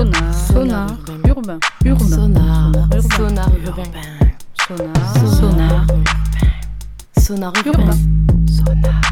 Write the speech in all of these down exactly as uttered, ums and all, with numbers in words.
Sonar. Sonar. Urbain. Urbain. Sonar. Sonar urbain. Sonar. Sonar. Sonar. Sonar urbain. Sonar.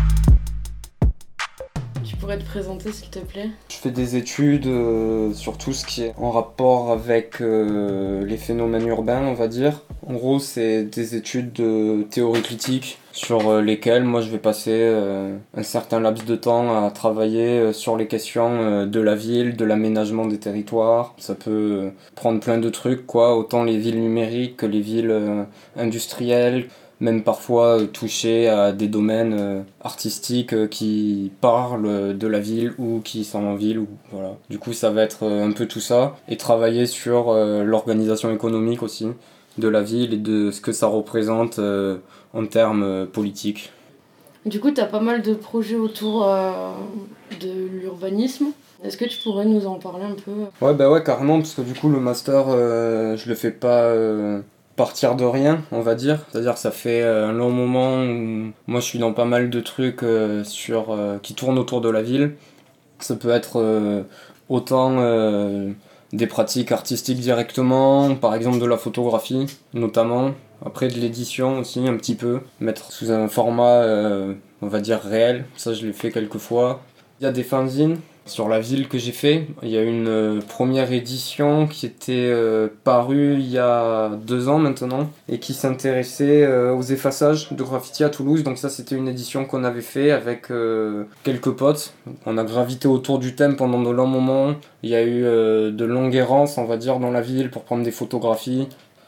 Tu pourrais te présenter s'il te plaît ? Je fais des études euh, sur tout ce qui est en rapport avec euh, les phénomènes urbains, on va dire. En gros, c'est des études de théorie critique sur euh, lesquelles moi je vais passer euh, un certain laps de temps à travailler euh, sur les questions euh, de la ville, de l'aménagement des territoires. Ça peut euh, prendre plein de trucs, quoi, autant les villes numériques que les villes euh, industrielles. Même parfois euh, toucher à des domaines euh, artistiques euh, qui parlent de la ville ou qui sont en ville. Ou, voilà. Du coup, ça va être euh, un peu tout ça. Et travailler sur euh, l'organisation économique aussi de la ville et de ce que ça représente euh, en termes euh, politiques. Du coup, tu as pas mal de projets autour euh, de l'urbanisme. Est-ce que tu pourrais nous en parler un peu ? Ouais, bah ouais, carrément, parce que du coup, le master, euh, je le fais pas... Euh partir de rien, on va dire. C'est-à-dire que ça fait un long moment où moi je suis dans pas mal de trucs euh, sur, euh, qui tournent autour de la ville. Ça peut être euh, autant euh, des pratiques artistiques directement, par exemple de la photographie notamment, après de l'édition aussi un petit peu, mettre sous un format euh, on va dire réel, ça je l'ai fait quelques fois. Il y a des fanzines sur la ville que j'ai fait. Il y a une euh, première édition qui était euh, parue il y a deux ans maintenant et qui s'intéressait euh, aux effaçages de graffiti à Toulouse. Donc ça, c'était une édition qu'on avait fait avec euh, quelques potes. On a gravité autour du thème pendant de longs moments. Il y a eu euh, de longues errances, on va dire, dans la ville pour prendre des photographies.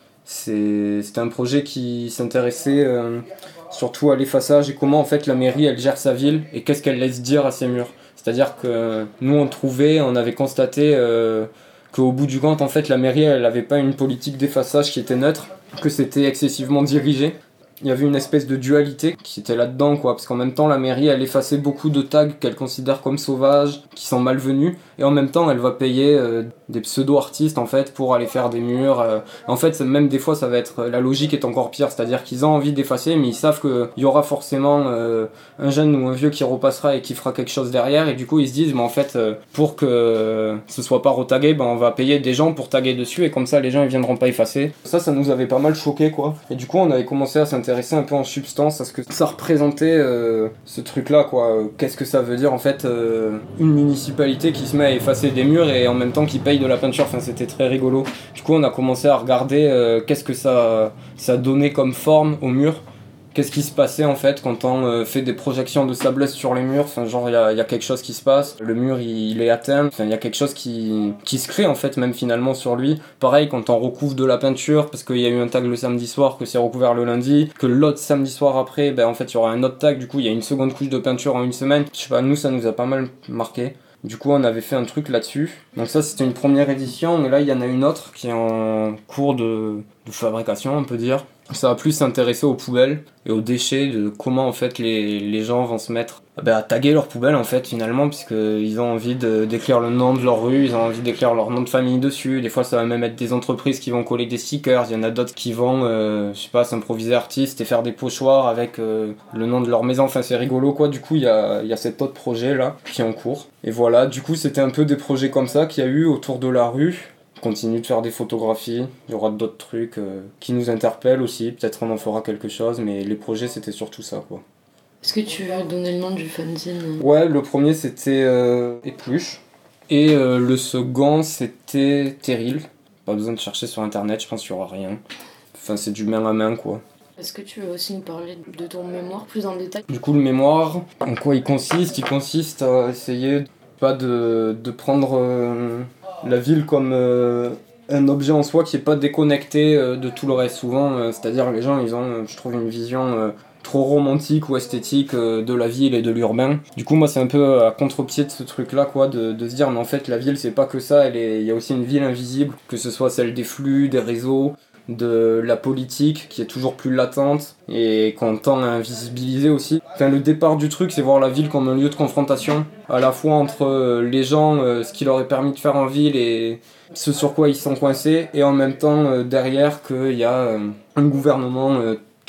C'est, c'était un projet qui s'intéressait euh, surtout à l'effaçage et comment en fait la mairie elle gère sa ville et qu'est-ce qu'elle laisse dire à ses murs. C'est-à-dire que nous on trouvait, on avait constaté euh, qu'au bout du compte en fait la mairie elle avait pas une politique d'effaçage qui était neutre, que c'était excessivement dirigé. Il y avait une espèce de dualité qui était là-dedans, quoi, parce qu'en même temps la mairie elle effaçait beaucoup de tags qu'elle considère comme sauvages, qui sont malvenus, et en même temps elle va payer euh, des pseudo-artistes en fait pour aller faire des murs. Euh. En fait même des fois ça va être, la logique est encore pire, c'est-à-dire qu'ils ont envie d'effacer mais ils savent qu'il y aura forcément euh, un jeune ou un vieux qui repassera et qui fera quelque chose derrière, et du coup ils se disent mais en fait euh, pour que euh, ce soit pas retagué, ben on va payer des gens pour taguer dessus et comme ça les gens ils viendront pas effacer. Ça ça nous avait pas mal choqué, quoi, et du coup on avait commencé à s'intéresser un peu en substance à ce que ça représentait euh, ce truc là, quoi. Qu'est-ce que ça veut dire en fait euh, une municipalité qui se met à effacer des murs et en même temps qui paye de la peinture. Enfin c'était très rigolo. Du coup on a commencé à regarder euh, qu'est-ce que ça, ça donnait comme forme aux murs. Qu'est-ce qui se passait en fait quand on euh, fait des projections de sablesse sur les murs. Enfin genre il y a, y a quelque chose qui se passe, le mur il, il est atteint, enfin il y a quelque chose qui, qui se crée en fait même finalement sur lui. Pareil quand on recouvre de la peinture parce qu'il y a eu un tag le samedi soir, que c'est recouvert le lundi, que l'autre samedi soir après ben en fait il y aura un autre tag, du coup il y a une seconde couche de peinture en une semaine. Je sais pas, nous ça nous a pas mal marqué. Du coup on avait fait un truc là-dessus. Donc ça c'était une première édition, mais là il y en a une autre qui est en cours de, de fabrication on peut dire. Ça va plus s'intéresser aux poubelles et aux déchets, de comment en fait les, les gens vont se mettre bah, à taguer leurs poubelles en fait finalement, puisqu'ils ont envie de, d'écrire le nom de leur rue, ils ont envie d'écrire leur nom de famille dessus. Des fois ça va même être des entreprises qui vont coller des stickers, il y en a d'autres qui vont euh, je sais pas, s'improviser artistes et faire des pochoirs avec euh, le nom de leur maison. Enfin c'est rigolo, quoi. Du coup il y a, y a cet autre projet là qui est en cours. Et voilà, du coup c'était un peu des projets comme ça qu'il y a eu autour de la rue. On continue de faire des photographies, il y aura d'autres trucs euh, qui nous interpellent aussi, peut-être on en fera quelque chose, mais les projets c'était surtout ça, quoi. Est-ce que tu veux donner le nom du fanzine ? Ouais, le premier c'était euh, Épluche, et euh, le second c'était Terril. Pas besoin de chercher sur internet, je pense qu'il y aura rien. Enfin c'est du main à main, quoi. Est-ce que tu veux aussi nous parler de ton mémoire plus en détail ? Du coup le mémoire, en quoi il consiste ? Il consiste à essayer pas de, de prendre euh, la ville comme euh, un objet en soi qui n'est pas déconnecté euh, de tout le reste. Souvent, euh, c'est-à-dire les gens ils ont, euh, je trouve, une vision euh, trop romantique ou esthétique euh, de la ville et de l'urbain. Du coup moi c'est un peu à contre-pied de ce truc là, quoi, de, de se dire mais en fait la ville c'est pas que ça, elle est, il y a aussi une ville invisible, que ce soit celle des flux, des réseaux, de la politique qui est toujours plus latente et qu'on tend à invisibiliser aussi. Enfin, le départ du truc c'est voir la ville comme un lieu de confrontation à la fois entre les gens, euh, ce qui leur est permis de faire en ville et ce sur quoi ils sont coincés, et en même temps euh, derrière qu'il y a euh, un gouvernement euh,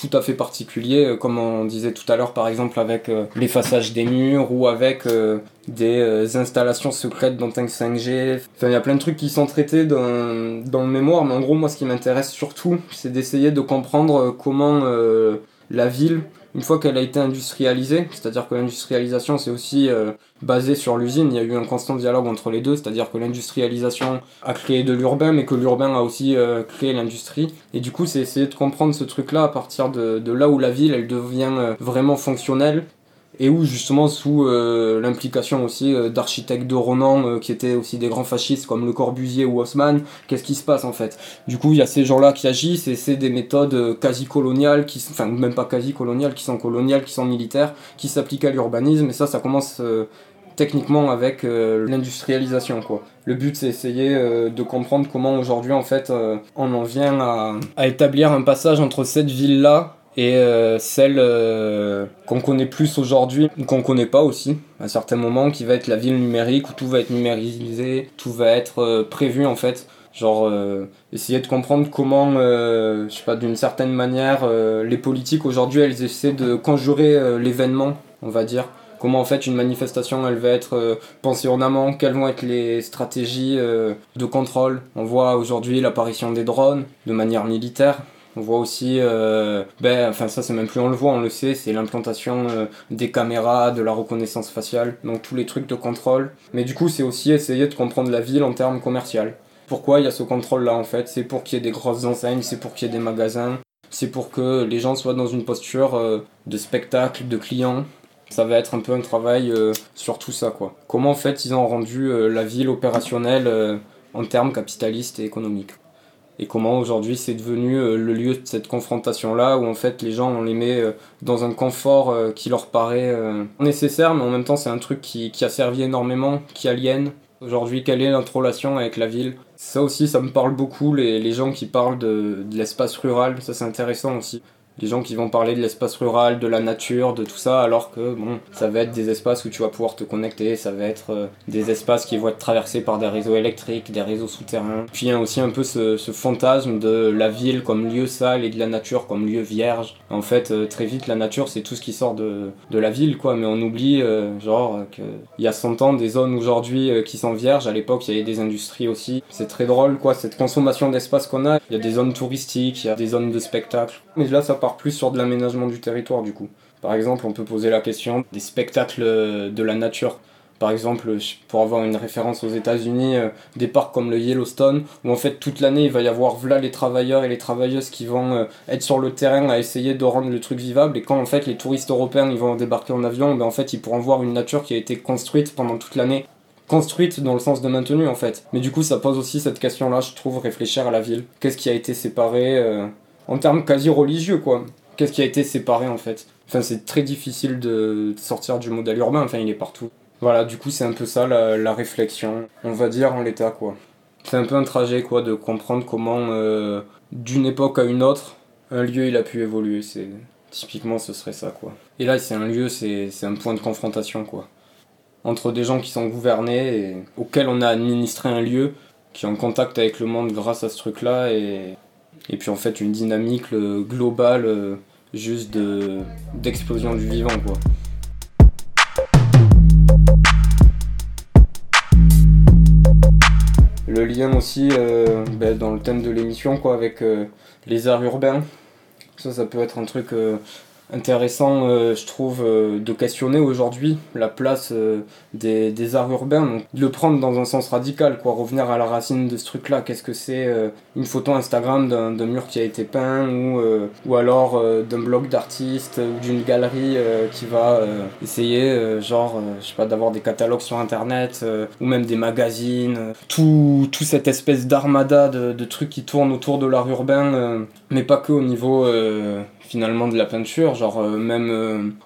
tout à fait particuliers, euh, comme on disait tout à l'heure par exemple avec euh, l'effaçage des murs ou avec euh, des euh, installations secrètes dans Tank cinq G. Enfin, il y a plein de trucs qui sont traités dans, dans le mémoire, mais en gros moi ce qui m'intéresse surtout c'est d'essayer de comprendre euh, comment euh, la ville, une fois qu'elle a été industrialisée, c'est-à-dire que l'industrialisation c'est aussi euh, basé sur l'usine, il y a eu un constant dialogue entre les deux, c'est-à-dire que l'industrialisation a créé de l'urbain, mais que l'urbain a aussi euh, créé l'industrie. Et du coup, c'est essayer de comprendre ce truc-là à partir de, de là où la ville, elle devient euh, vraiment fonctionnelle, et où justement sous euh, l'implication aussi euh, d'architectes de renom euh, qui étaient aussi des grands fascistes comme Le Corbusier ou Haussmann, qu'est-ce qui se passe en fait? Du coup il y a ces gens-là qui agissent et c'est des méthodes euh, quasi-coloniales, qui, enfin même pas quasi-coloniales, qui sont coloniales, qui sont militaires, qui s'appliquent à l'urbanisme et ça ça commence euh, techniquement avec euh, l'industrialisation quoi. Le but c'est essayer euh, de comprendre comment aujourd'hui en fait euh, on en vient à, à établir un passage entre cette ville-là et euh, celle euh, qu'on connaît plus aujourd'hui, ou qu'on connaît pas aussi, à certains moments, qui va être la ville numérique, où tout va être numérisé, tout va être euh, prévu en fait. Genre, euh, essayer de comprendre comment, euh, je sais pas, d'une certaine manière, euh, les politiques aujourd'hui, elles essaient de conjurer euh, l'événement, on va dire. Comment en fait une manifestation, elle va être euh, pensée en amont, quelles vont être les stratégies euh, de contrôle. On voit aujourd'hui l'apparition des drones de manière militaire. On voit aussi, euh, ben, enfin ça c'est même plus on le voit, on le sait, c'est l'implantation euh, des caméras, de la reconnaissance faciale, donc tous les trucs de contrôle. Mais du coup c'est aussi essayer de comprendre la ville en termes commerciaux. Pourquoi il y a ce contrôle là en fait? C'est pour qu'il y ait des grosses enseignes, c'est pour qu'il y ait des magasins, c'est pour que les gens soient dans une posture euh, de spectacle, de client. Ça va être un peu un travail euh, sur tout ça quoi. Comment en fait ils ont rendu euh, la ville opérationnelle euh, en termes capitalistes et économiques. Et comment aujourd'hui c'est devenu euh, le lieu de cette confrontation-là, où en fait les gens on les met euh, dans un confort euh, qui leur paraît euh, nécessaire, mais en même temps c'est un truc qui, qui a servi énormément, qui aliène. Aujourd'hui, quelle est notre relation avec la ville? Ça aussi, ça me parle beaucoup, les, les gens qui parlent de, de l'espace rural, ça c'est intéressant aussi. Les gens qui vont parler de l'espace rural, de la nature, de tout ça, alors que bon, ça va être des espaces où tu vas pouvoir te connecter, ça va être euh, des espaces qui vont être traversés par des réseaux électriques, des réseaux souterrains. Puis il y a aussi un peu ce, ce fantasme de la ville comme lieu sale et de la nature comme lieu vierge. En fait, euh, très vite, la nature c'est tout ce qui sort de, de la ville, quoi, mais on oublie, euh, genre, euh, qu'il y a cent ans, des zones aujourd'hui euh, qui sont vierges, à l'époque il y avait des industries aussi. C'est très drôle, quoi, cette consommation d'espace qu'on a. Il y a des zones touristiques, il y a des zones de spectacle. Mais là, ça part plus sur de l'aménagement du territoire du coup. Par exemple, on peut poser la question des spectacles de la nature. Par exemple, pour avoir une référence aux États-Unis, euh, des parcs comme le Yellowstone, où en fait toute l'année il va y avoir voilà les travailleurs et les travailleuses qui vont euh, être sur le terrain à essayer de rendre le truc vivable, et quand en fait les touristes européens ils vont débarquer en avion, ben en fait ils pourront voir une nature qui a été construite pendant toute l'année. Construite dans le sens de maintenue en fait. Mais du coup ça pose aussi cette question-là, je trouve, réfléchir à la ville. Qu'est-ce qui a été séparé euh, en termes quasi religieux quoi? Qu'est-ce qui a été séparé en fait? Enfin c'est très difficile de sortir du modèle urbain, enfin il est partout. Voilà, du coup c'est un peu ça la, la réflexion, on va dire en l'état quoi. C'est un peu un trajet quoi de comprendre comment euh, d'une époque à une autre, un lieu il a pu évoluer, c'est typiquement ce serait ça quoi. Et là c'est un lieu, c'est, c'est un point de confrontation quoi. Entre des gens qui sont gouvernés et auxquels on a administré un lieu, qui est en contact avec le monde grâce à ce truc là et... Et puis en fait une dynamique le, globale euh, juste de, d'explosion du vivant quoi. Le lien aussi euh, ben, dans le thème de l'émission quoi, avec euh, les arts urbains. Ça ça peut être un truc euh, intéressant euh, je trouve euh, de questionner aujourd'hui la place euh, des, des arts urbains, donc de le prendre dans un sens radical quoi, revenir à la racine de ce truc là. Qu'est-ce que c'est euh, une photo Instagram d'un, d'un mur qui a été peint ou, euh, ou alors euh, d'un blog d'artiste ou d'une galerie euh, qui va euh, essayer euh, genre euh, je sais pas d'avoir des catalogues sur internet euh, ou même des magazines, euh, tout, tout cette espèce d'armada de, de trucs qui tournent autour de l'art urbain euh, mais pas que au niveau euh, finalement de la peinture, genre euh, même euh,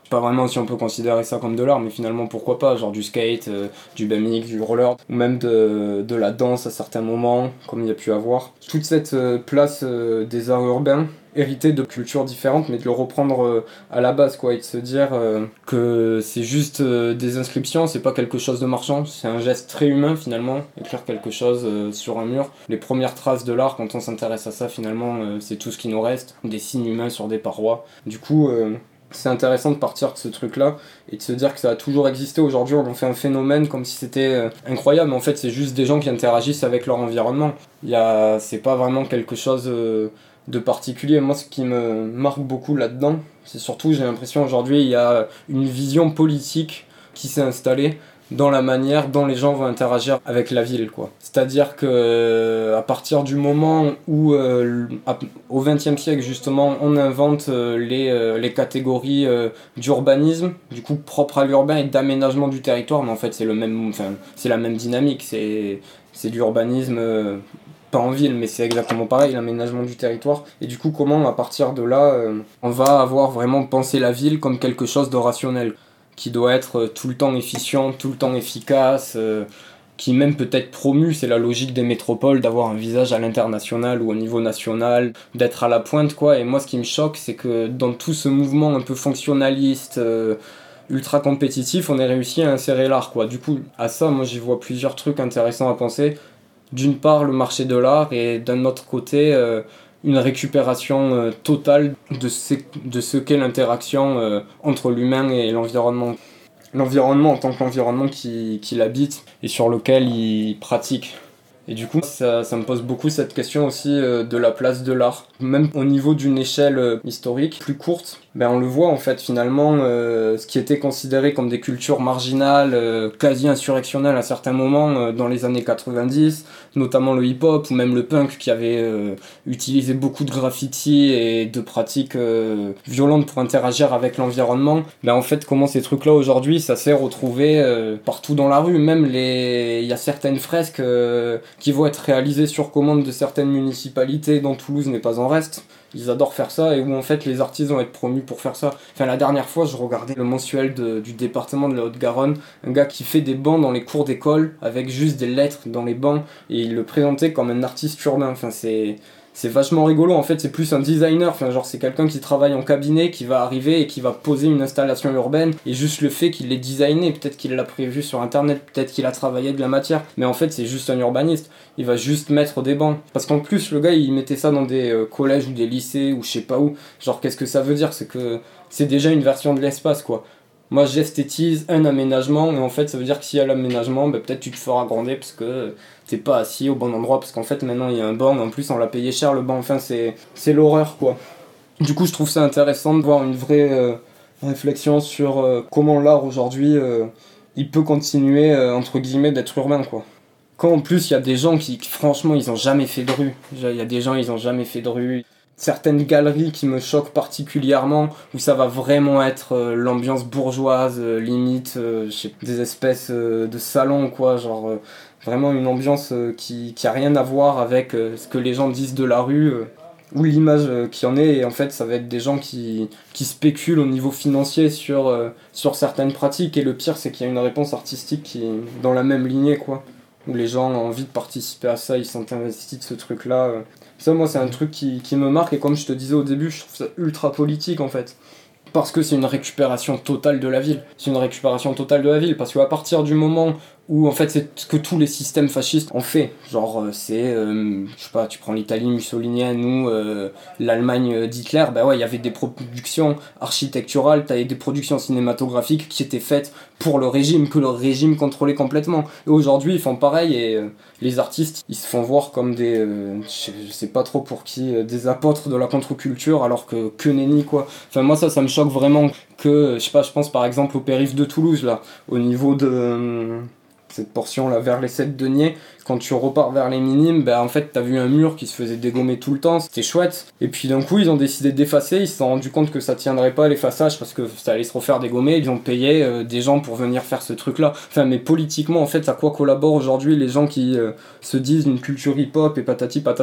Pas vraiment si on peut considérer ça comme de l'art, mais finalement pourquoi pas, genre du skate, euh, du B M X, du roller, ou même de, de la danse à certains moments, comme il y a pu avoir. Toute cette euh, place euh, des arts urbains, hérité de cultures différentes, mais de le reprendre euh, à la base, quoi, et de se dire euh, que c'est juste euh, des inscriptions, c'est pas quelque chose de marchand, c'est un geste très humain finalement, écrire quelque chose euh, sur un mur. Les premières traces de l'art, quand on s'intéresse à ça, finalement, euh, c'est tout ce qui nous reste, des signes humains sur des parois. Du coup, euh, c'est intéressant de partir de ce truc-là et de se dire que ça a toujours existé. Aujourd'hui, on en fait un phénomène comme si c'était euh, incroyable, mais en fait, c'est juste des gens qui interagissent avec leur environnement. Il y a... C'est pas vraiment quelque chose euh, de particulier. Moi, ce qui me marque beaucoup là-dedans, c'est surtout, j'ai l'impression, aujourd'hui, il y a une vision politique qui s'est installée dans la manière dont les gens vont interagir avec la ville, quoi. C'est-à-dire que euh, à partir du moment où euh, à, au vingtième siècle justement on invente euh, les, euh, les catégories euh, d'urbanisme, du coup propre à l'urbain et d'aménagement du territoire, mais en fait c'est le même, enfin c'est la même dynamique, c'est c'est l'urbanisme euh, pas en ville, mais c'est exactement pareil, l'aménagement du territoire. Et du coup comment à partir de là euh, on va avoir vraiment pensé la ville comme quelque chose de rationnel, qui doit être tout le temps efficient, tout le temps efficace, euh, qui même peut être promu, c'est la logique des métropoles, d'avoir un visage à l'international ou au niveau national, d'être à la pointe, quoi. Et moi, ce qui me choque, c'est que dans tout ce mouvement un peu fonctionnaliste, euh, ultra compétitif, on ait réussi à insérer l'art, quoi. Du coup, à ça, moi, j'y vois plusieurs trucs intéressants à penser. D'une part, le marché de l'art, et d'un autre côté... Euh, une récupération euh, totale de ce, de ce qu'est l'interaction euh, entre l'humain et l'environnement. L'environnement en tant qu'environnement qui, qui l'habite et sur lequel il pratique. Et du coup, ça, ça me pose beaucoup cette question aussi euh, de la place de l'art. Même au niveau d'une échelle euh, historique plus courte, ben on le voit en fait finalement, euh, ce qui était considéré comme des cultures marginales, euh, quasi insurrectionnelles à certains moments euh, dans les années quatre-vingt-dix, notamment le hip-hop ou même le punk qui avait euh, utilisé beaucoup de graffiti et de pratiques euh, violentes pour interagir avec l'environnement. Ben en fait, comment ces trucs-là aujourd'hui, ça s'est retrouvé euh, partout dans la rue. Même les, il y a certaines fresques euh, qui vont être réalisées sur commande de certaines municipalités dont Toulouse n'est pas en reste. Ils adorent faire ça et où en fait les artistes vont être promus pour faire ça. Enfin la dernière fois je regardais le mensuel de, du département de la Haute-Garonne, un gars qui fait des bancs dans les cours d'école avec juste des lettres dans les bancs et il le présentait comme un artiste urbain. Enfin c'est... C'est vachement rigolo, en fait c'est plus un designer, enfin genre c'est quelqu'un qui travaille en cabinet, qui va arriver et qui va poser une installation urbaine, et juste le fait qu'il l'ait designé, peut-être qu'il l'a prévu sur internet, peut-être qu'il a travaillé de la matière, mais en fait c'est juste un urbaniste, il va juste mettre des bancs. Parce qu'en plus le gars il mettait ça dans des euh, collèges ou des lycées ou je sais pas où, genre qu'est-ce que ça veut dire, c'est que c'est déjà une version de l'espace quoi. Moi j'esthétise un aménagement et en fait ça veut dire que s'il y a l'aménagement, bah, peut-être tu te feras gronder parce que t'es pas assis au bon endroit parce qu'en fait maintenant il y a un banc, en plus on l'a payé cher le banc, enfin c'est, c'est l'horreur quoi. Du coup je trouve ça intéressant de voir une vraie euh, réflexion sur euh, comment l'art aujourd'hui euh, il peut continuer euh, entre guillemets d'être urbain quoi. Quand en plus il y a des gens qui, qui franchement ils ont jamais fait de rue, il y a des gens ils ont jamais fait de rue. Certaines galeries qui me choquent particulièrement, où ça va vraiment être euh, l'ambiance bourgeoise, euh, limite, euh, je sais, des espèces euh, de salons, quoi, genre euh, vraiment une ambiance euh, qui, qui a rien à voir avec euh, ce que les gens disent de la rue, euh, ou l'image euh, qu'il y en est, et en fait ça va être des gens qui, qui spéculent au niveau financier sur, euh, sur certaines pratiques, et le pire c'est qu'il y a une réponse artistique qui est dans la même lignée, quoi, où les gens ont envie de participer à ça, ils sont investis de ce truc-là. Euh. Ça, moi, c'est un truc qui, qui me marque, et comme je te disais au début, je trouve ça ultra politique, en fait. Parce que c'est une récupération totale de la ville. C'est une récupération totale de la ville, parce qu'à partir du moment où, en fait, c'est ce que tous les systèmes fascistes ont fait. Genre, euh, c'est, euh, je sais pas, tu prends l'Italie mussolinienne ou euh, l'Allemagne d'Hitler, bah ouais, il y avait des productions architecturales, t'avais des productions cinématographiques qui étaient faites pour le régime, que le régime contrôlait complètement. Et aujourd'hui, ils font pareil, et euh, les artistes, ils se font voir comme des, euh, je, je sais pas trop pour qui, euh, des apôtres de la contre-culture, alors que, que nenni, quoi. Enfin, moi, ça, ça me choque vraiment que, je sais pas, je pense par exemple au périph' de Toulouse, là, au niveau de... Euh, cette portion là vers les sept deniers, quand tu repars vers les minimes, bah en fait t'as vu un mur qui se faisait dégommer tout le temps, c'était chouette, et puis d'un coup ils ont décidé d'effacer, ils se sont rendus compte que ça tiendrait pas l'effaçage parce que ça allait se refaire dégommer, ils ont payé euh, des gens pour venir faire ce truc là, enfin mais politiquement en fait à quoi collaborent aujourd'hui les gens qui euh, se disent une culture hip hop et patati patata.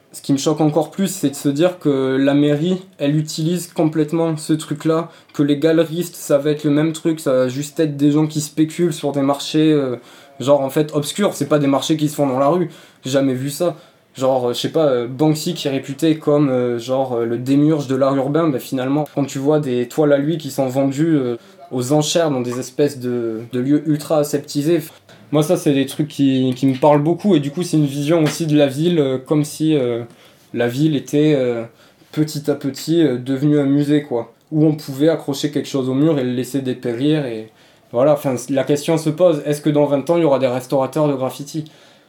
Ce qui me choque encore plus, c'est de se dire que la mairie, elle utilise complètement ce truc-là, que les galeristes, ça va être le même truc, ça va juste être des gens qui spéculent sur des marchés, euh, genre en fait obscurs, c'est pas des marchés qui se font dans la rue, j'ai jamais vu ça. Genre, je sais pas, euh, Banksy qui est réputé comme euh, genre euh, le démiurge de l'art urbain, bah finalement, quand tu vois des toiles à lui qui sont vendues euh, aux enchères dans des espèces de, de lieux ultra aseptisés, moi ça c'est des trucs qui, qui me parlent beaucoup, et du coup c'est une vision aussi de la ville, euh, comme si euh, la ville était euh, petit à petit euh, devenue un musée, quoi, où on pouvait accrocher quelque chose au mur et le laisser dépérir, et voilà, enfin la question se pose, est-ce que dans vingt ans il y aura des restaurateurs de graffiti ?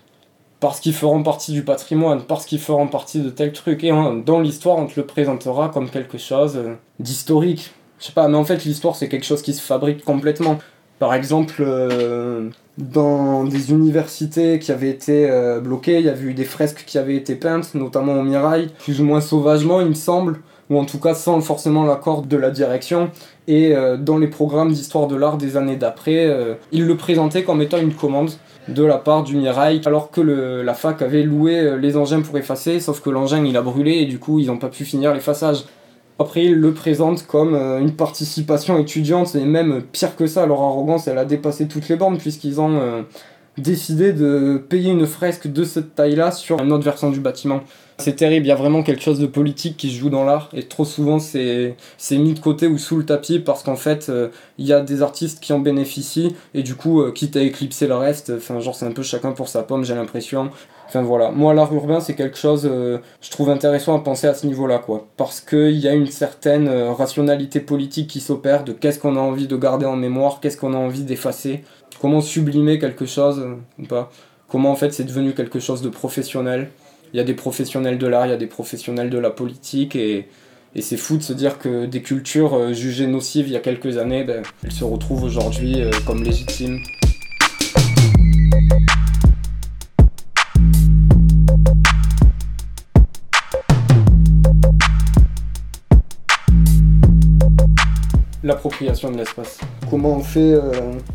Parce qu'ils feront partie du patrimoine, parce qu'ils feront partie de tel truc, et hein, dans l'histoire on te le présentera comme quelque chose euh, d'historique. Je sais pas, mais en fait l'histoire c'est quelque chose qui se fabrique complètement. Par exemple, euh, dans des universités qui avaient été euh, bloquées, il y avait eu des fresques qui avaient été peintes, notamment au Mirail, plus ou moins sauvagement il me semble, ou en tout cas sans forcément l'accord de la direction. Et euh, dans les programmes d'histoire de l'art des années d'après, euh, ils le présentaient comme étant une commande de la part du Mirail, alors que le, la fac avait loué les engins pour effacer, sauf que l'engin il a brûlé et du coup ils n'ont pas pu finir l'effaçage. Après ils le présentent comme une participation étudiante, et même pire que ça, leur arrogance elle a dépassé toutes les bornes, puisqu'ils ont euh, décidé de payer une fresque de cette taille-là sur une autre version du bâtiment. C'est terrible, il y a vraiment quelque chose de politique qui se joue dans l'art, et trop souvent c'est, c'est mis de côté ou sous le tapis, parce qu'en fait il euh, y a des artistes qui en bénéficient, et du coup euh, quitte à éclipser le reste, enfin genre c'est un peu chacun pour sa pomme, j'ai l'impression. Enfin voilà, moi l'art urbain c'est quelque chose, euh, je trouve intéressant à penser à ce niveau-là, quoi, parce qu'il y a une certaine euh, rationalité politique qui s'opère de qu'est-ce qu'on a envie de garder en mémoire, qu'est-ce qu'on a envie d'effacer, comment sublimer quelque chose, euh, ou pas, comment en fait c'est devenu quelque chose de professionnel. Il y a des professionnels de l'art, il y a des professionnels de la politique, et, et c'est fou de se dire que des cultures euh, jugées nocives il y a quelques années, ben, elles se retrouvent aujourd'hui euh, comme légitimes. L'appropriation de l'espace. Comment on fait euh,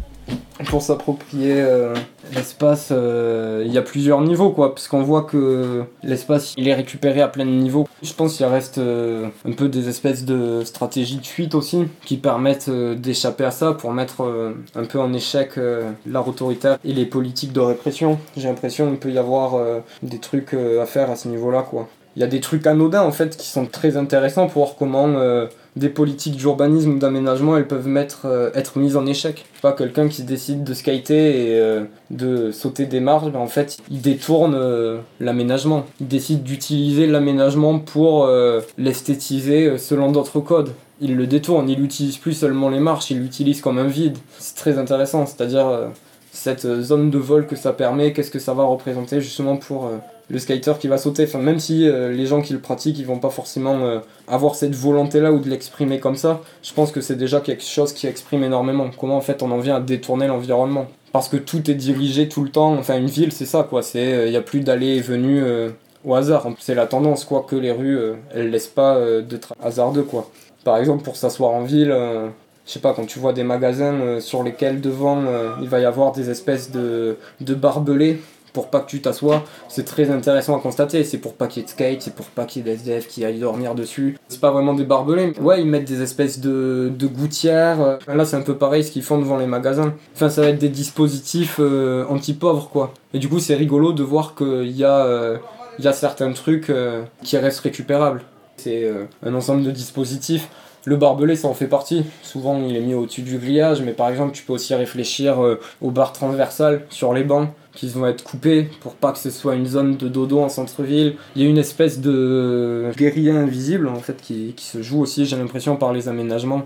pour s'approprier euh, l'espace? euh, Il y a plusieurs niveaux, quoi, parce qu'on voit que l'espace il est récupéré à plein de niveaux. Je pense qu'il reste euh, un peu des espèces de stratégies de fuite aussi, qui permettent euh, d'échapper à ça pour mettre euh, un peu en échec euh, l'art autoritaire et les politiques de répression. J'ai l'impression qu'il peut y avoir euh, des trucs euh, à faire à ce niveau-là, quoi. Il y a des trucs anodins en fait qui sont très intéressants pour voir comment euh, des politiques d'urbanisme ou d'aménagement elles peuvent mettre, euh, être mises en échec. Pas quelqu'un qui décide de skater et euh, de sauter des marges, ben en fait il détourne euh, l'aménagement. Il décide d'utiliser l'aménagement pour euh, l'esthétiser euh, selon d'autres codes. Il le détourne, il n'utilise plus seulement les marches, il l'utilise comme un vide. C'est très intéressant, c'est-à-dire euh, cette zone de vol que ça permet, qu'est-ce que ça va représenter justement pour euh, le skater qui va sauter. Enfin, même si euh, les gens qui le pratiquent ils vont pas forcément euh, avoir cette volonté là ou de l'exprimer comme ça, je pense que c'est déjà quelque chose qui exprime énormément comment en fait on en vient à détourner l'environnement, parce que tout est dirigé tout le temps. Enfin une ville c'est ça, quoi, c'est il euh, y a plus d'allées et venues euh, au hasard, c'est la tendance, quoi, que les rues euh, elles laissent pas euh, d'être hasardeux, quoi. Par exemple pour s'asseoir en ville, euh, je sais pas, quand tu vois des magasins euh, sur lesquels devant euh, il va y avoir des espèces de, de barbelés pour pas que tu t'assoies, c'est très intéressant à constater. C'est pour pas qu'il y ait de skate, c'est pour pas qu'il y ait d'S D F qui aillent dormir dessus. C'est pas vraiment des barbelés, mais ouais, ils mettent des espèces de, de gouttières. Là, c'est un peu pareil ce qu'ils font devant les magasins. Enfin, ça va être des dispositifs euh, anti-pauvres, quoi. Et du coup, c'est rigolo de voir qu'il y a, euh, il y a certains trucs euh, qui restent récupérables. C'est euh, un ensemble de dispositifs. Le barbelé, ça en fait partie. Souvent, il est mis au-dessus du grillage, mais par exemple, tu peux aussi réfléchir euh, aux barres transversales sur les bancs qui vont être coupées pour pas que ce soit une zone de dodo en centre-ville. Il y a une espèce de guérilla invisible en fait qui, qui se joue aussi, j'ai l'impression, par les aménagements.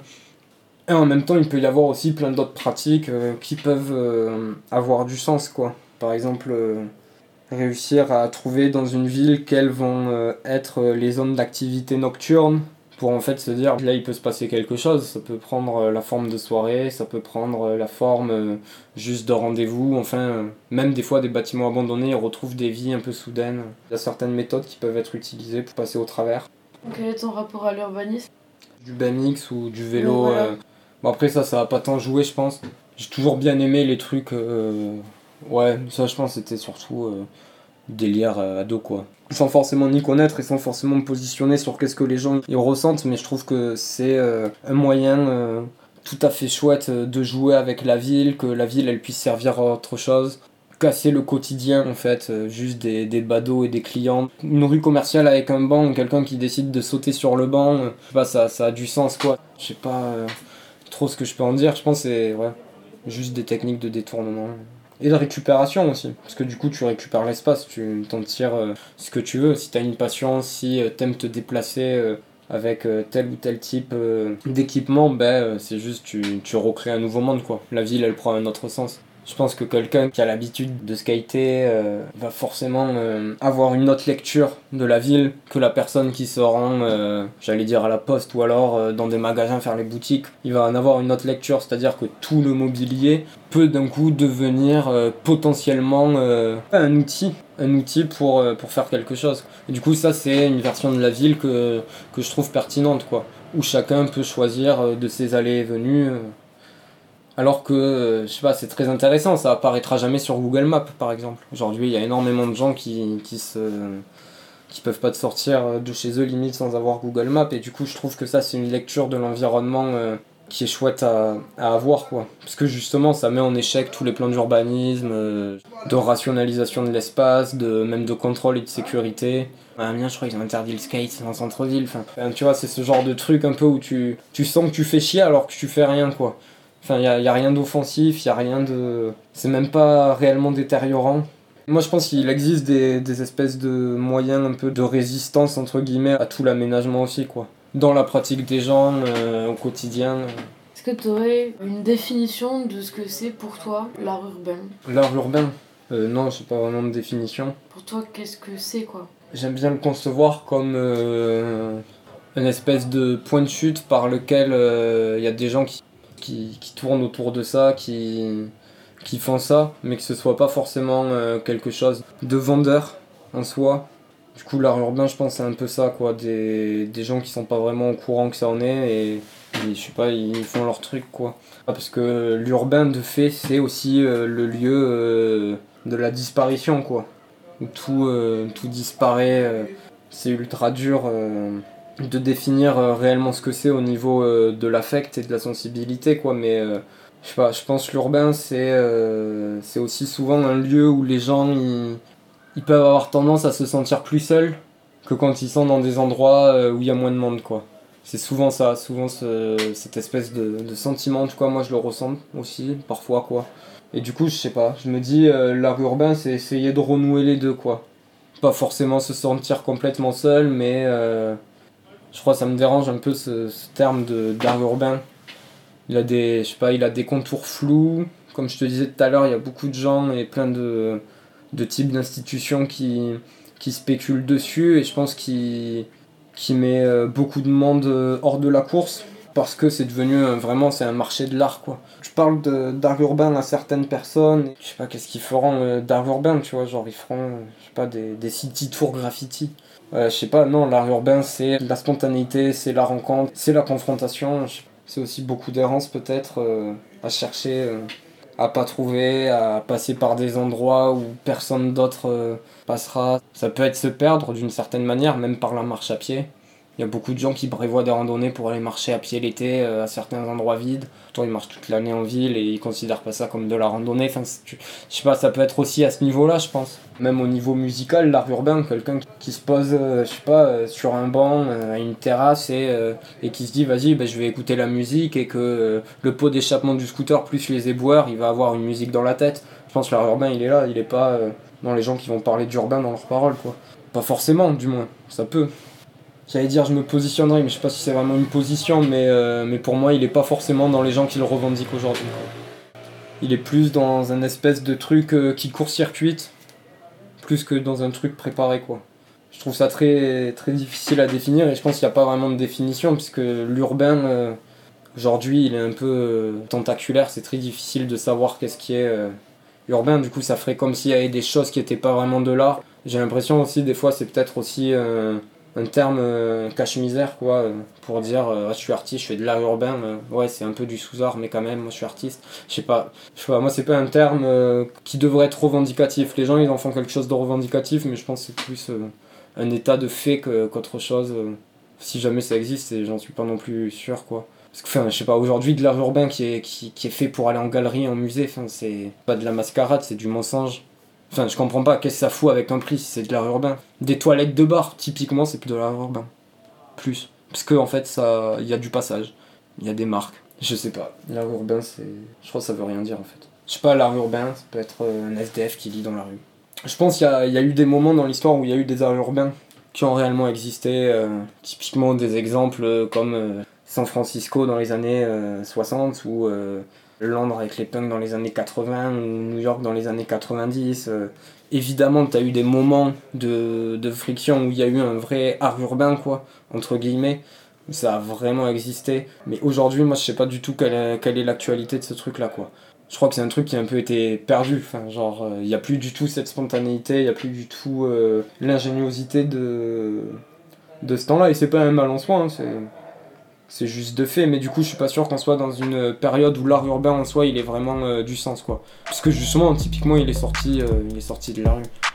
Et en même temps, il peut y avoir aussi plein d'autres pratiques euh, qui peuvent euh, avoir du sens, quoi. Par exemple, euh, réussir à trouver dans une ville quelles vont euh, être les zones d'activité nocturne, pour en fait se dire là il peut se passer quelque chose. Ça peut prendre la forme de soirée, ça peut prendre la forme euh, juste de rendez-vous, enfin euh, même des fois des bâtiments abandonnés ils retrouvent des vies un peu soudaines. Il y a certaines méthodes qui peuvent être utilisées pour passer au travers. Quel est ton rapport à l'urbanisme? Du B M X ou du vélo, voilà. euh... bon, après ça ça va pas tant jouer je pense. J'ai toujours bien aimé les trucs, euh... ouais ça je pense c'était surtout euh... délire euh, ado quoi. Sans forcément n'y connaître et sans forcément me positionner sur qu'est-ce que les gens y ressentent, mais je trouve que c'est euh, un moyen euh, tout à fait chouette de jouer avec la ville, que la ville elle puisse servir à autre chose. Casser le quotidien en fait, euh, juste des, des badauds et des clients. Une rue commerciale avec un banc, quelqu'un qui décide de sauter sur le banc, euh, je sais pas, ça, ça a du sens quoi. Je sais pas euh, trop ce que je peux en dire, je pense que c'est ouais, juste des techniques de détournement. Et de récupération aussi, parce que du coup tu récupères l'espace, tu t'en tires euh, ce que tu veux. Si t'as une passion, si euh, t'aimes te déplacer euh, avec euh, tel ou tel type euh, d'équipement, ben euh, c'est juste tu, tu recrées un nouveau monde quoi. La ville elle prend un autre sens. Je pense que quelqu'un qui a l'habitude de skater euh, va forcément euh, avoir une autre lecture de la ville que la personne qui se rend, euh, j'allais dire à la poste ou alors euh, dans des magasins faire les boutiques. Il va en avoir une autre lecture, c'est-à-dire que tout le mobilier peut d'un coup devenir euh, potentiellement euh, un outil, un outil pour, euh, pour faire quelque chose. Et du coup ça c'est une version de la ville que, que je trouve pertinente quoi, où chacun peut choisir euh, de ses allées et venues. Euh, Alors que, euh, je sais pas, c'est très intéressant, ça apparaîtra jamais sur Google Maps par exemple. Aujourd'hui, il y a énormément de gens qui, qui se qui peuvent pas te sortir de chez eux limite sans avoir Google Maps, et du coup je trouve que ça c'est une lecture de l'environnement euh, qui est chouette à, à avoir quoi. Parce que justement ça met en échec tous les plans d'urbanisme, euh, de rationalisation de l'espace, de, même de contrôle et de sécurité. À Amiens je crois qu'ils ont interdit le skate en centre-ville, enfin, tu vois c'est ce genre de truc un peu où tu, tu sens que tu fais chier alors que tu fais rien quoi. Enfin, il n'y a, y a rien d'offensif, il n'y a rien de... C'est même pas réellement détériorant. Moi, je pense qu'il existe des, des espèces de moyens un peu de résistance, entre guillemets, à tout l'aménagement aussi, quoi. Dans la pratique des gens, euh, au quotidien. Est-ce que tu aurais une définition de ce que c'est pour toi l'art urbain ? L'art urbain euh, Non, j'ai pas vraiment de définition. Pour toi, qu'est-ce que c'est, quoi ? J'aime bien le concevoir comme euh, une espèce de point de chute par lequel il euh, y a des gens qui Qui, qui tournent autour de ça, qui, qui font ça, mais que ce soit pas forcément euh, quelque chose de vendeur en soi. Du coup, l'art urbain, je pense, c'est un peu ça, quoi, des, des gens qui sont pas vraiment au courant que ça en est, et, et je sais pas, ils font leur truc, quoi. Parce que l'urbain, de fait, c'est aussi euh, le lieu euh, de la disparition, quoi, où tout, euh, tout disparaît, euh, c'est ultra dur. Euh, de définir euh, réellement ce que c'est au niveau euh, de l'affect et de la sensibilité quoi, mais euh, je sais pas, je pense que l'urbain c'est euh, c'est aussi souvent un lieu où les gens ils, ils peuvent avoir tendance à se sentir plus seuls que quand ils sont dans des endroits euh, où il y a moins de monde quoi. C'est souvent ça, souvent ce, cette espèce de, de sentiment, en tout cas moi je le ressens aussi parfois quoi. Et du coup je sais pas, je me dis euh, l'art urbain c'est essayer de renouer les deux quoi. Pas forcément se sentir complètement seul, mais euh, je crois que ça me dérange un peu ce, ce terme de, d'art urbain. Il a des, je sais pas, il a des contours flous. Comme je te disais tout à l'heure, il y a beaucoup de gens et plein de, de types d'institutions qui, qui spéculent dessus. Et je pense qu'il, qu'il met beaucoup de monde hors de la course. Parce que c'est devenu vraiment, c'est un marché de l'art quoi. Je parle de, d'art urbain à certaines personnes. Je sais pas qu'est-ce qu'ils feront d'art urbain, tu vois. Genre ils feront, je sais pas, des, des city tours graffiti. Euh, je sais pas, non, l'art urbain c'est la spontanéité, c'est la rencontre, c'est la confrontation, c'est aussi beaucoup d'errance peut-être euh, à chercher, euh, à pas trouver, à passer par des endroits où personne d'autre euh, passera. Ça peut être se perdre d'une certaine manière, même par la marche à pied. Il y a beaucoup de gens qui prévoient des randonnées pour aller marcher à pied l'été euh, à certains endroits vides. Toi, ils marchent toute l'année en ville et ils considèrent pas ça comme de la randonnée. Enfin, tu... je sais pas, ça peut être aussi à ce niveau-là, je pense. Même au niveau musical, l'art urbain, quelqu'un qui se pose, euh, je sais pas, euh, sur un banc, euh, à une terrasse et, euh, et qui se dit, vas-y, bah, je vais écouter la musique et que euh, le pot d'échappement du scooter plus les éboueurs, il va avoir une musique dans la tête. Je pense que l'art urbain, il est là, il est pas euh, dans les gens qui vont parler d'urbain dans leurs paroles, quoi. Pas forcément, du moins, ça peut. J'allais dire je me positionnerai, mais je sais pas si c'est vraiment une position, mais, euh, mais pour moi il est pas forcément dans les gens qui le revendiquent aujourd'hui. Il est plus dans un espèce de truc euh, qui court-circuite, plus que dans un truc préparé quoi. Je trouve ça très, très difficile à définir et je pense qu'il n'y a pas vraiment de définition, puisque l'urbain euh, aujourd'hui il est un peu euh, tentaculaire, c'est très difficile de savoir qu'est-ce qui est euh, urbain, du coup ça ferait comme s'il y avait des choses qui n'étaient pas vraiment de l'art. J'ai l'impression aussi des fois c'est peut-être aussi... Euh, un terme euh, cache-misère, quoi, euh, pour dire euh, ah, je suis artiste, je fais de l'art urbain. Euh, ouais, c'est un peu du sous-art, mais quand même, moi je suis artiste. Je sais pas, je sais pas, moi c'est pas un terme euh, qui devrait être revendicatif. Les gens ils en font quelque chose de revendicatif, mais je pense que c'est plus euh, un état de fait que, qu'autre chose. Euh, si jamais ça existe, et j'en suis pas non plus sûr, quoi. Parce que, enfin, je sais pas, aujourd'hui, de l'art urbain qui est, qui, qui est fait pour aller en galerie, en musée, enfin, c'est pas de la mascarade, c'est du mensonge. Enfin, je comprends pas, qu'est-ce que ça fout avec un prix si c'est de l'art urbain. Des toilettes de bar, typiquement, c'est plus de l'art urbain. Plus. Parce que, en fait, ça, il y a du passage. Il y a des marques. Je sais pas. L'art urbain, c'est. Je crois que ça veut rien dire, en fait. Je sais pas, l'art urbain, ça peut être un S D F qui lit dans la rue. Je pense qu'il y a, il y a eu des moments dans l'histoire où il y a eu des arts urbains qui ont réellement existé. Euh, typiquement, des exemples comme. Euh, San Francisco dans les années euh, soixante ou euh, Londres avec les punks dans les années quatre-vingts ou New York dans les années quatre-vingt-dix. Euh, évidemment, tu as eu des moments de, de friction où il y a eu un vrai art urbain, quoi, entre guillemets. Ça a vraiment existé. Mais aujourd'hui, moi, je sais pas du tout quelle est, quelle est l'actualité de ce truc-là, quoi. Je crois que c'est un truc qui a un peu été perdu. Enfin, genre, il euh, n'y a plus du tout cette spontanéité, il n'y a plus du tout euh, l'ingéniosité de, de ce temps-là. Et c'est pas un mal en soi, hein, c'est... C'est juste de fait, mais du coup je suis pas sûr qu'on soit dans une période où l'art urbain en soi il est vraiment euh, du sens, quoi. Parce que justement typiquement il est sorti, euh, il est sorti de la rue.